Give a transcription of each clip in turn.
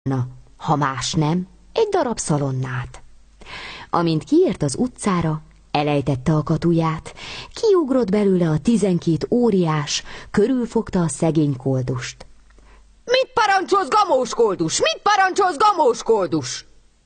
ha más nem, egy darab szalonnát. Amint kiért az utcára, elejtette a katuját, kiugrott belőle a 12 óriás, körülfogta a szegény koldust. Mit parancsolsz, gamós koldus? Mit parancsolsz, gamós koldus?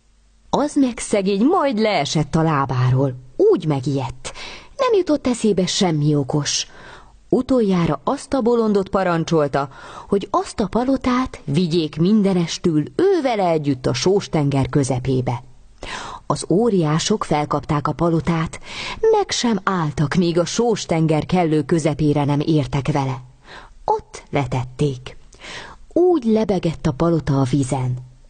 Az meg szegény majd leesett a lábáról, úgy megijedt. Nem jutott eszébe semmi okos. Utoljára azt a bolondot parancsolta, hogy azt a palotát vigyék mindenestül ővele együtt a Sós-tenger közepébe. Az óriások felkapták a palotát, meg sem álltak, míg a Sós-tenger kellő közepére nem értek vele. Ott letették. Úgy lebegett a palota a vízen.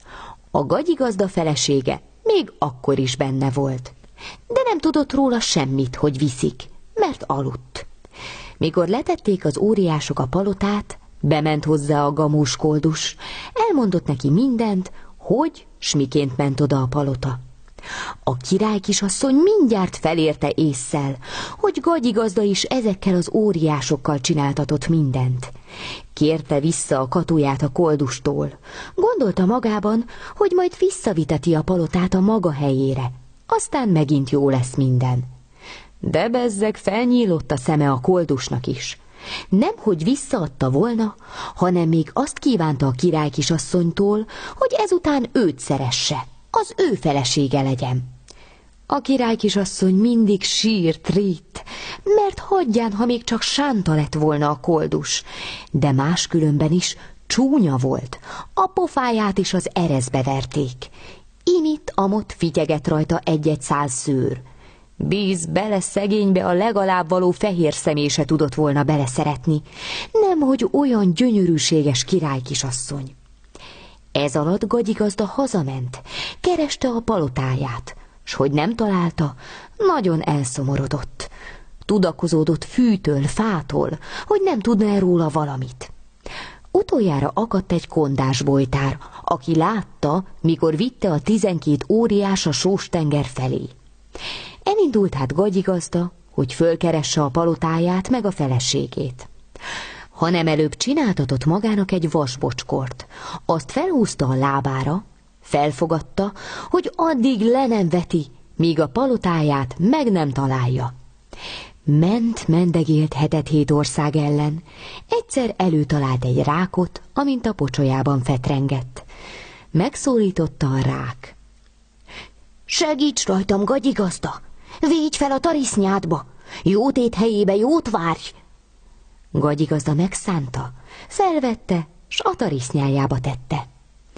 A gagyigazda felesége még akkor is benne volt, de nem tudott róla semmit, hogy viszik, mert aludt. Mikor letették az óriások a palotát, bement hozzá a gamós koldus, elmondott neki mindent, hogy s miként ment oda a palota. A királykisasszony mindjárt felérte ésszel, hogy gagyigazda is ezekkel az óriásokkal csináltatott mindent. Kérte vissza a katuját a koldustól. Gondolta magában, hogy majd visszaviteti a palotát a maga helyére, aztán megint jó lesz minden. De bezzeg felnyílott a szeme a koldusnak is. Nemhogy visszaadta volna, hanem még azt kívánta a királykisasszonytól, hogy ezután őt szeresse, az ő felesége legyen. A királykisasszony mindig sírt, ritt, mert hagyján, ha még csak sánta lett volna a koldus, de máskülönben is csúnya volt, a pofáját is az ereszbe verték. Imit-amott fityegett rajta egy-egy száz szőr. Bíz bele szegénybe, a legalább való fehér szemé se tudott volna beleszeretni, nemhogy olyan gyönyörűséges királykisasszony. Ez alatt gagyigazda hazament, kereste a palotáját, s hogy nem találta, nagyon elszomorodott. Tudakozódott fűtől, fától, hogy nem tudna róla valamit. Utoljára akadt egy kondás bojtár, aki látta, mikor vitte a 12 óriás a Sós-tenger felé. Elindult hát gagyigazda, hogy fölkeresse a palotáját meg a feleségét. Hanem előbb csináltatott magának egy vasbocskort, azt felhúzta a lábára, felfogadta, hogy addig le nem veti, míg a palotáját meg nem találja. Mendegélt 7 ország ellen, egyszer előtalált egy rákot, amint a pocsolyában fetrengett. Megszólította a rák. Segíts rajtam, gagyigazda! Védj fel a tarisznyádba! Jótét helyébe jót várj! Gagyigazda megszánta, felvette, s a tarisznyájába tette.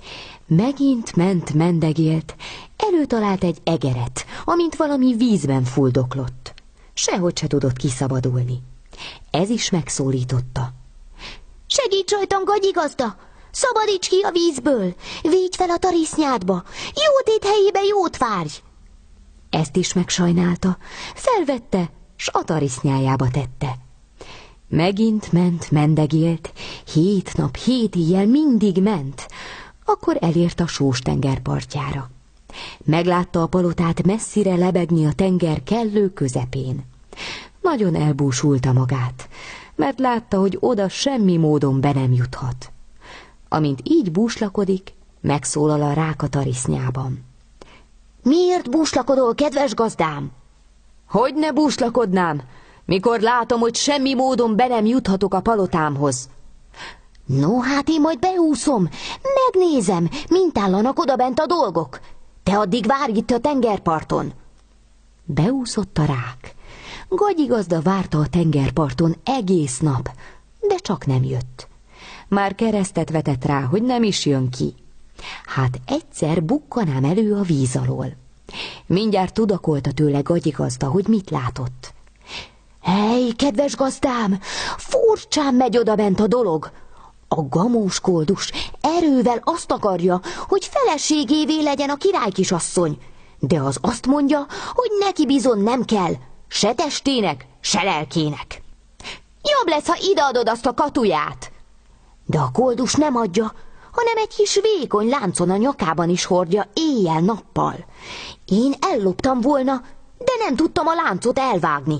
Megint mendegélt, előtalált egy egeret, amint valami vízben fuldoklott. Sehogy se tudott kiszabadulni. Ez is megszólította. Segíts rajtam, gagyigazda! Szabadíts ki a vízből! Védj fel a tarisznyádba! Jótét helyébe jót várj! Ezt is megsajnálta, felvette, s a tarisznyájába tette. Megint mendegélt, 7 nap, 7 éjjel mindig ment, akkor elért a Sós-tenger partjára. Meglátta a palotát messzire lebegni a tenger kellő közepén. Nagyon elbúsulta magát, mert látta, hogy oda semmi módon be nem juthat. Amint így búslakodik, megszólal a rák a tarisznyában. Miért búslakodol, kedves gazdám? Hogy ne búslakodnám, mikor látom, hogy semmi módon be nem juthatok a palotámhoz. No, hát én majd beúszom, megnézem, mint állanak odabent a dolgok. Te addig várj itt a tengerparton. Beúszott a rák. Gagyigazda várta a tengerparton egész nap, de csak nem jött. Már keresztet vetett rá, hogy nem is jön ki. Hát egyszer bukkanám elő a víz alól. Mindjárt tudakolta tőle gagyigazda, hogy mit látott. Hely, kedves gazdám, furcsán megy odabent a dolog. A gamós koldus erővel azt akarja, hogy feleségévé legyen a királykisasszony, de az azt mondja, hogy neki bizony nem kell, se testének, se lelkének. Jobb lesz, ha ideadod azt a katuját. De a koldus nem adja, hanem egy kis vékony láncon a nyakában is hordja éjjel-nappal. Én elloptam volna, de nem tudtam a láncot elvágni.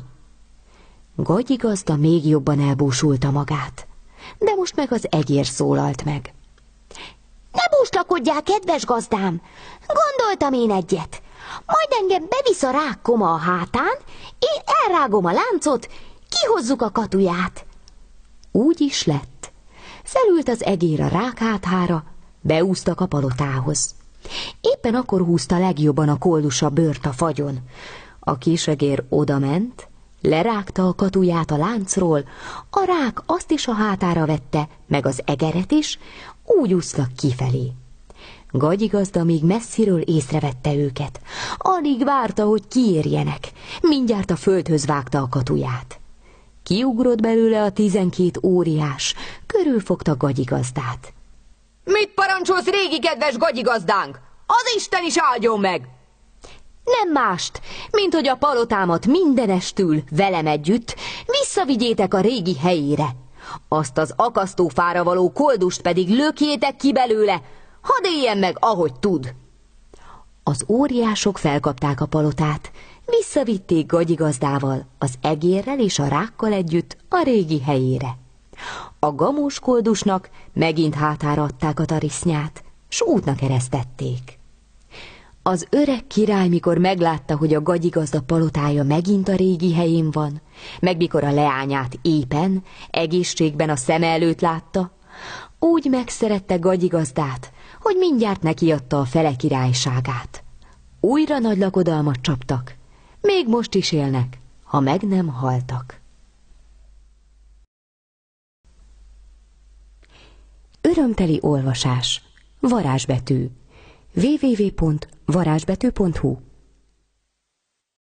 Gagyigazda még jobban elbúsulta magát, de most meg az egér szólalt meg. Ne búslakodjál, kedves gazdám! Gondoltam én egyet. Majd engem bevisz a rákkoma a hátán, én elrágom a láncot, kihozzuk a katuját. Úgy is lett. Felült az egér a rák hátára, beúztak a palotához. Éppen akkor húzta legjobban a koldus a bőrt a fagyon. A kisegér odament, lerágta a katuját a láncról, a rák azt is a hátára vette, meg az egeret is, úgy úsztak kifelé. Gagyigazda még messziről észrevette őket. Alig várta, hogy kiérjenek. Mindjárt a földhöz vágta a katuját. Kiugrott belőle a 12 óriás, körülfogta Gagyigazdát. Mit parancsolsz, régi kedves gagyigazdánk? Az Isten is áldjon meg! Nem mást, mint hogy a palotámat mindenestül velem együtt visszavigyétek a régi helyére. Azt az akasztófára való koldust pedig lökjétek ki belőle, hadd éljen meg, ahogy tud. Az óriások felkapták a palotát, visszavitték Gagyigazdával, az egérrel és a rákkal együtt a régi helyére. A gamós koldusnak megint hátára adták a tarisznyát, s útnak eresztették. Az öreg király, mikor meglátta, hogy a Gagyigazda palotája megint a régi helyén van, meg mikor a leányát épen, egészségben a szeme előtt látta, úgy megszerette Gagyigazdát, hogy mindjárt nekiadta a fele királyságát. Újra nagy lakodalmat csaptak, még most is élnek, ha meg nem haltak. Örömteli olvasás. Varázsbetű. www.varázsbetű.hu